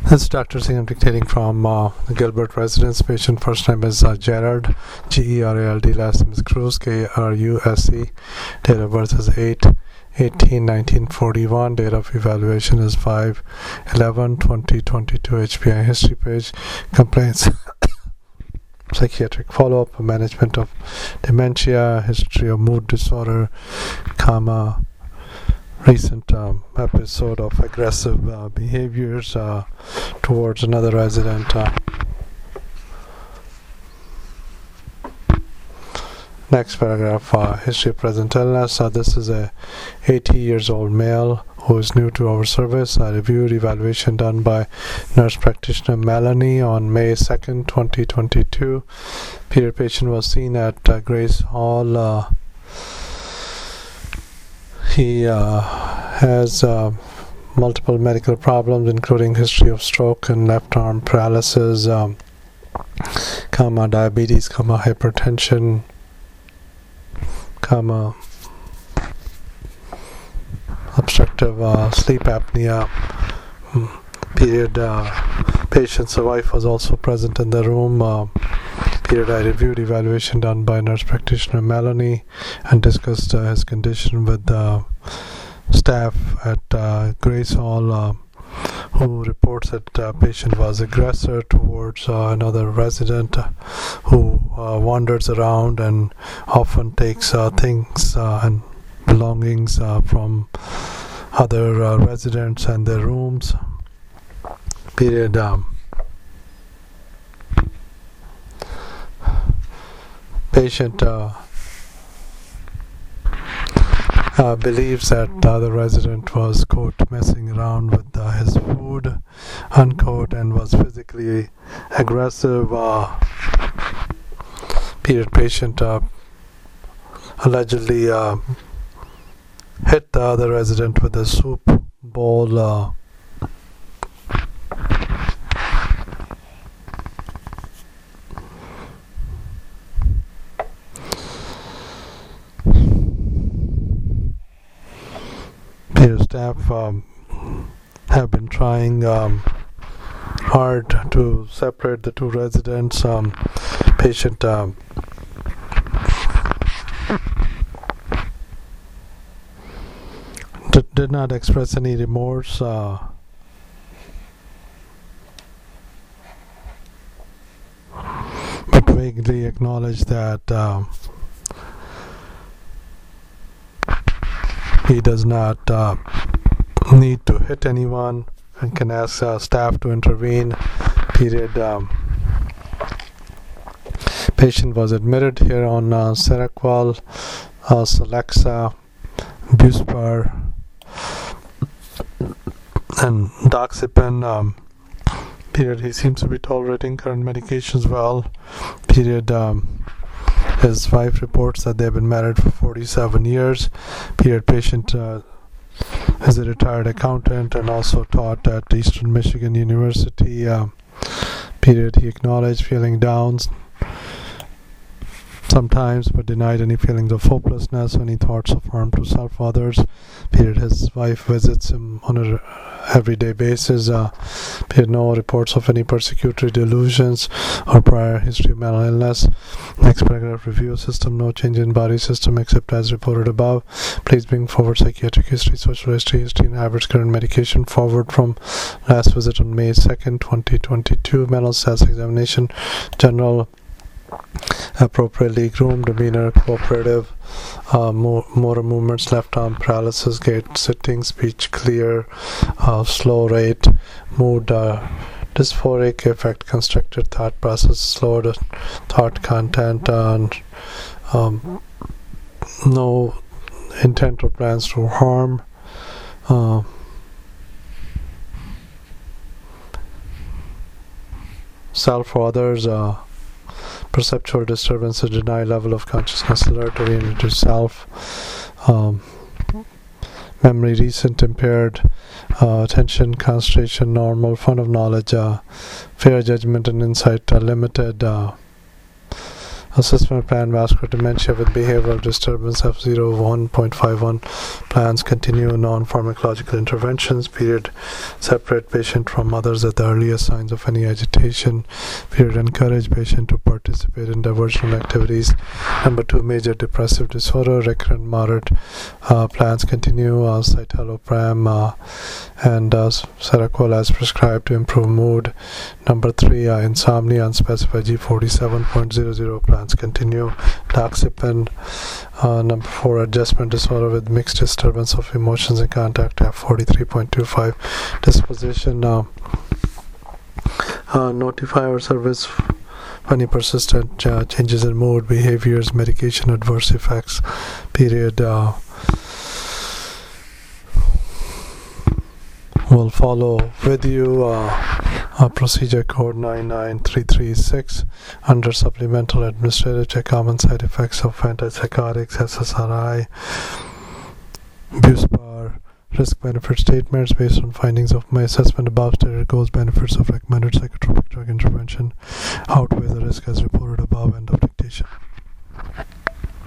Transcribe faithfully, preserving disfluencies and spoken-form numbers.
This is Doctor Singh. I'm dictating from uh, the Gilbert residence. Patient first name is uh, Gerald, G E R A L D. Last name is Cruz, K R U S E. Date of birth is eight eighteen nineteen forty-one. Date of evaluation is five eleven twenty twenty-two. H P I history page. Complaints. Psychiatric follow-up, management of dementia, history of mood disorder, comma, recent um, episode of aggressive uh, behaviors uh, towards another resident. Uh. Next paragraph, uh, history of present illness. Uh, this is a eighty years old male who is new to our service. I reviewed evaluation done by nurse practitioner Melanie on May second twenty twenty-two. Period patient was seen at uh, Grace Hall. Uh, he uh, has uh, multiple medical problems, including history of stroke and left arm paralysis, um, comma, diabetes, comma, hypertension, comma, obstructive uh, sleep apnea. Period. Uh, patient's wife was also present in the room. Uh, period. I reviewed evaluation done by nurse practitioner Melanie and discussed uh, his condition with the staff at uh, Grace Hall, uh, who reports that uh, patient was aggressor towards uh, another resident uh, who uh, wanders around and often takes uh, things uh, and belongings uh, from other uh, residents and their rooms. Period. Um, patient uh, uh, believes that uh, the resident was, quote, messing around with uh, his food, unquote, and was physically aggressive. Uh, period. Patient uh, allegedly uh, hit the other resident with a soup bowl. Uh, Peer staff um, have been trying um, hard to separate the two residents. Um, patient um, d- did not express any remorse. Uh, but vaguely acknowledged that uh, he does not uh, need to hit anyone and can ask uh, staff to intervene. Period. Um, patient was admitted here on uh, Seroquel, uh, Celexa, Buspar, and Doxepin. Um, period. He seems to be tolerating current medications well. Period. Um, His wife reports that they've been married for forty-seven years. Period. Patient uh, is a retired accountant and also taught at Eastern Michigan University. Uh, period. He acknowledged feeling down sometimes, but denied any feelings of hopelessness, any thoughts of harm to self or others. Period. His wife visits him on a everyday basis. Uh, period. No reports of any persecutory delusions or prior history of mental illness. Next paragraph, review system. No change in body system except as reported above. Please bring forward psychiatric history, social history, history and average current medication forward from last visit on May second twenty twenty-two. Mental status examination. General appropriately groomed, demeanor cooperative, uh, mo- motor movements, left arm paralysis, gait sitting, speech clear, uh, slow rate, mood uh, dysphoric, effect constructed thought process, slowed thought content, and um, no intent or plans to harm. Uh, self or others. Uh, Perceptual disturbances, deny level of consciousness, alert oriented to self, um, memory recent, impaired, uh, attention, concentration, normal, fund of knowledge, uh, fair judgment and insight uh, limited, uh, Assessment plan vascular dementia with behavioral disturbance F zero one point five one. Plans continue non-pharmacological interventions. Period. Separate patient from others at the earliest signs of any agitation. Period. Encourage patient to participate in diversional activities. Number two, major depressive disorder, recurrent moderate. Uh, plans continue. Uh, citalopram uh, and uh, Seroquel as prescribed to improve mood. Number three, uh, insomnia unspecified G forty-seven point zero zero. Plans continue. Doxepin. Uh, number four, adjustment disorder with mixed disturbance of emotions and contact F forty-three point two five. Disposition. Uh, uh, notify our service any persistent uh, changes in mood, behaviors, medication adverse effects. Period. Uh, will follow with you. Uh, uh, procedure code nine nine three three six under supplemental administrative check common side effects of antipsychotics, S S R I, Buspar, risk benefit statements based on findings of my assessment. Above stated goals benefits of recommended psychotropic drug intervention outweigh the risk as reported above. End of